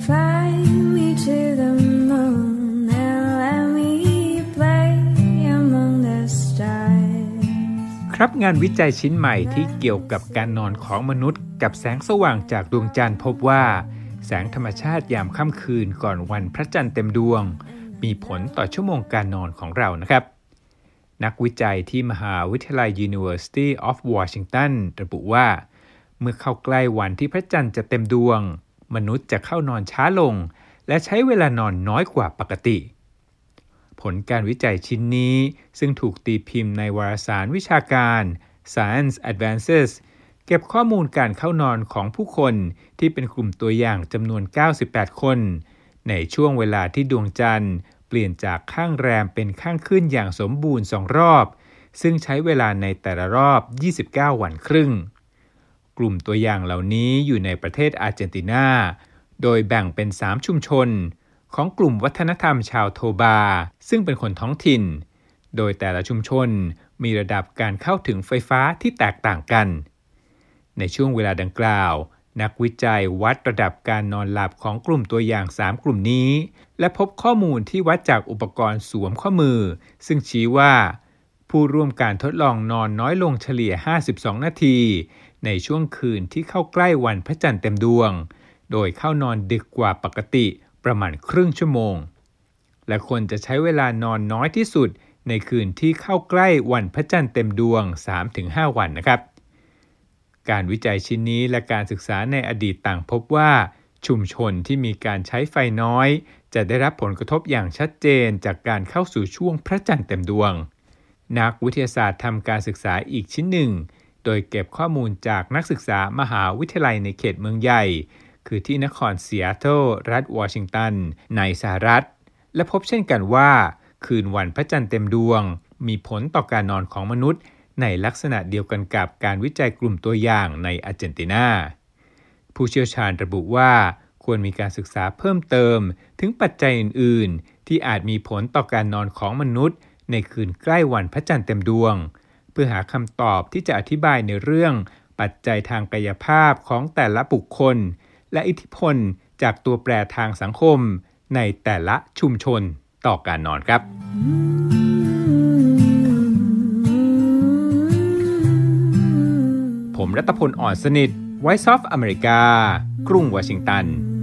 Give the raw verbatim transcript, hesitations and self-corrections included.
Fly me to the moon and let me play among the stars ครับงานวิจัยชิ้นใหม่ที่เกี่ยวกับการนอนของมนุษย์กับแสงสว่างจากดวงจันทร์พบว่าแสงธรรมชาติยามค่ำคืนก่อนวันพระจันทร์เต็มดวงมีผลต่อชั่วโมงการนอนของเรานะครับนักวิจัยที่มหาวิทยาลัย University of Washington ระบุว่าเมื่อเข้าใกล้วันที่พระจันทร์จะเต็มดวงมนุษย์จะเข้านอนช้าลงและใช้เวลานอนน้อยกว่าปกติผลการวิจัยชิ้นนี้ซึ่งถูกตีพิมพ์ในวารสารวิชาการ Science Advances เก็บข้อมูลการเข้านอนของผู้คนที่เป็นกลุ่มตัวอย่างจำนวนเก้าสิบแปดคนในช่วงเวลาที่ดวงจันทร์เปลี่ยนจากข้างแรมเป็นข้างขึ้นอย่างสมบูรณ์สองรอบซึ่งใช้เวลาในแต่ละรอบยี่สิบเก้าวันครึ่งกลุ่มตัวอย่างเหล่านี้อยู่ในประเทศอาร์เจนตินาโดยแบ่งเป็นสามชุมชนของกลุ่มวัฒนธรรมชาวโทบาซึ่งเป็นคนท้องถิ่นโดยแต่ละชุมชนมีระดับการเข้าถึงไฟฟ้าที่แตกต่างกันในช่วงเวลาดังกล่าวนักวิจัยวัดระดับการนอนหลับของกลุ่มตัวอย่างสามกลุ่มนี้และพบข้อมูลที่วัดจากอุปกรณ์สวมข้อมือซึ่งชี้ว่าผู้ร่วมการทดลองนอนน้อยลงเฉลี่ยห้าสิบสองนาทีในช่วงคืนที่เข้าใกล้วันพระจันทร์เต็มดวงโดยเข้านอนดึกกว่าปกติประมาณครึ่งชั่วโมงและคนจะใช้เวลานอนน้อยที่สุดในคืนที่เข้าใกล้วันพระจันทร์เต็มดวง สามถึงห้า วันนะครับการวิจัยชิ้นนี้และการศึกษาในอดีตต่างพบว่าชุมชนที่มีการใช้ไฟน้อยจะได้รับผลกระทบอย่างชัดเจนจากการเข้าสู่ช่วงพระจันทร์เต็มดวงนักวิทยาศาสตร์ทำการศึกษาอีกชิ้นหนึ่งโดยเก็บข้อมูลจากนักศึกษามหาวิทยาลัยในเขตเมืองใหญ่คือที่นครซีแอตเทิลรัฐวอชิงตันในสหรัฐและพบเช่นกันว่าคืนวันพระจันทร์เต็มดวงมีผลต่อการนอนของมนุษย์ในลักษณะเดียวกันกับการวิจัยกลุ่มตัวอย่างในอาร์เจนตินาผู้เชี่ยวชาญระบุว่าควรมีการศึกษาเพิ่มเติมถึงปัจจัยอื่นๆที่อาจมีผลต่อการนอนของมนุษย์ในคืนใกล้วันพระจันทร์เต็มดวงเพื่อหาคำตอบที่จะอธิบายในเรื่องปัจจัยทางกายภาพของแต่ละบุคคลและอิทธิพลจากตัวแปรทางสังคมในแต่ละชุมชนต่อการนอนครับผมรัตพล อ่อนสนิท Voice of America กรุงวอชิงตัน